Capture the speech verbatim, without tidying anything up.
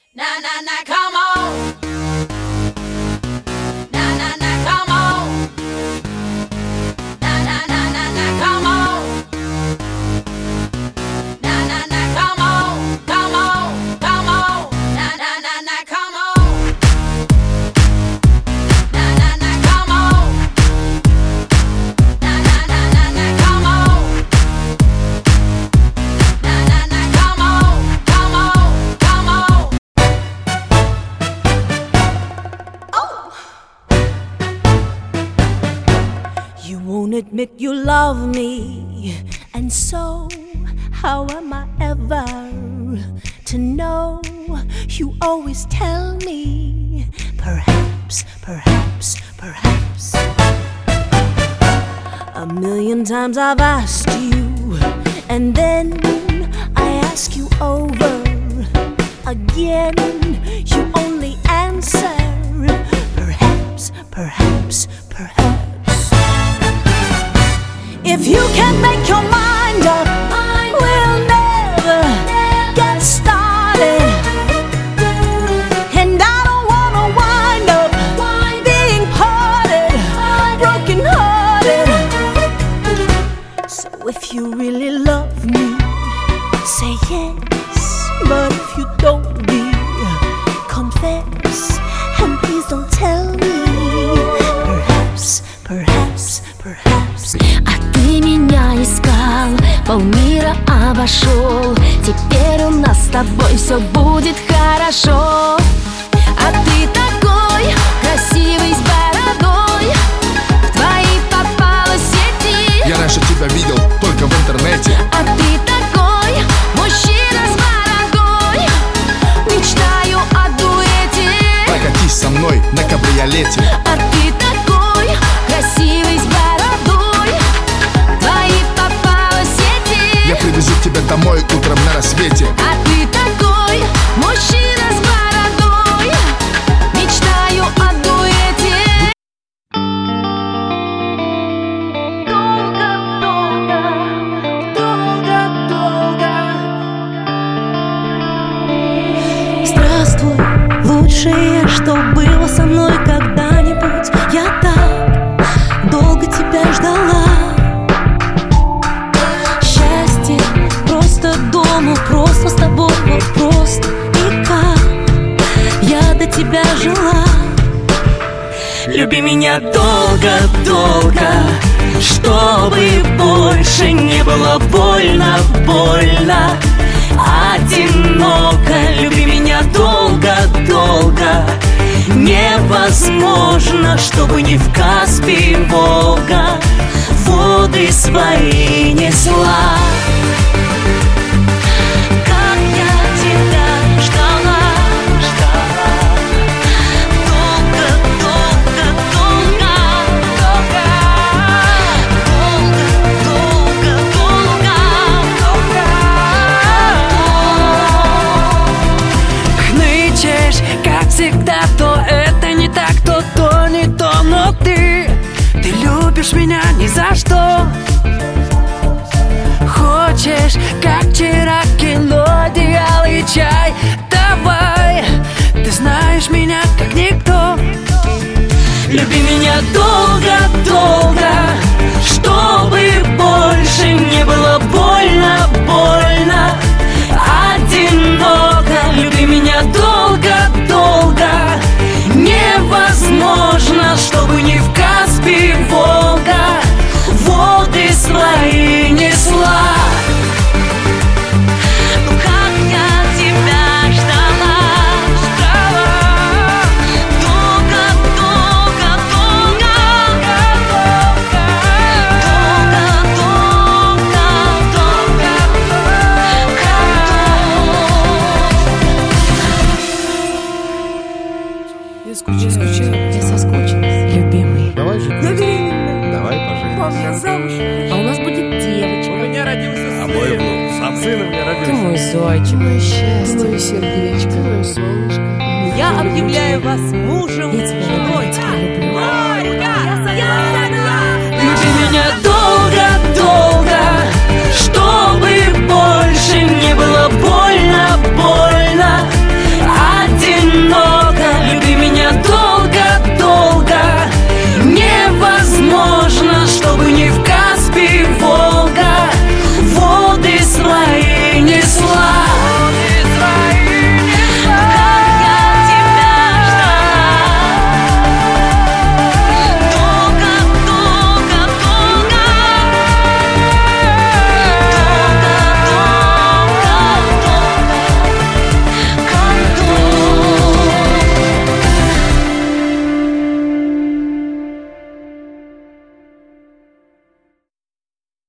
Na na na, come on. Na na na, come on. Na na na na na, come on. Na na na, come on, come on, come on. Na na na na, come on. Na na na, come on. Na na na na na, come on. Na na na, come on, come on, come on. You won't admit you love me, and so how am I ever to know? You always tell me, perhaps, perhaps, perhaps. A million times I've asked you, and then I ask you over again. You only answer, perhaps, perhaps, perhaps. If you can't make your mind up, we'll never get started. And I don't wanna wind up being parted, broken hearted. So if you really love me, say yes. But if you don't, be confess. And please don't tell me, perhaps, perhaps, perhaps. Ты меня искал, полмира обошел. Теперь у нас с тобой все будет хорошо. А ты такой красивый с бородой, в твои попала сети. Я раньше тебя видел только в интернете. А ты такой мужчина с бородой, мечтаю о дуэте. Прокатись со мной на кабриолете. А ты такой красивый с бородой, твои попала сети. Я привезу тебя домой утром на рассвете. А ты такой мужчина с бородой, мечтаю о дуэте. Долго, долго, долго, долго. Здравствуй, лучшее, что было со мной когда-нибудь. Я так долго тебя ждала. Счастье просто дома, просто с тобой, вот просто и как я до тебя жила. Люби меня долго-долго, чтобы больше не было больно, больно, одиноко. Люби меня долго-долго, невозможно, чтобы не в Каспий Волга воды свои несла. Как я тебя ждала, ждала, долго, долго, долго, долго, долго, долго, долго. Хнычешь, как всегда, то это не так, то то не то. Но ты, ты любишь меня ни за что. Хочешь, как вчера, кино, одеяло и чай. Давай, ты знаешь меня как никто. Люби меня долго-долго, чтобы больше не было больно, больно, одиноко. Люби меня долго-долго, невозможно, чтобы не в Каспий Волга воды свои несла. Ну как я тебя ждала, ждала, долго, долго, долго, долго, долго, долго. Я скучаю, я соскучилась. Любимый. Давай же. Я беременна. Давай поженимся. Мам, я замуж. А у нас будет девочка. У меня родился сын. А мой внук, сам сын у меня Ты родился. мой зайчик, мое счастье, мое сердечко, мое солнышко. Я объявляю вас мужем Я тебя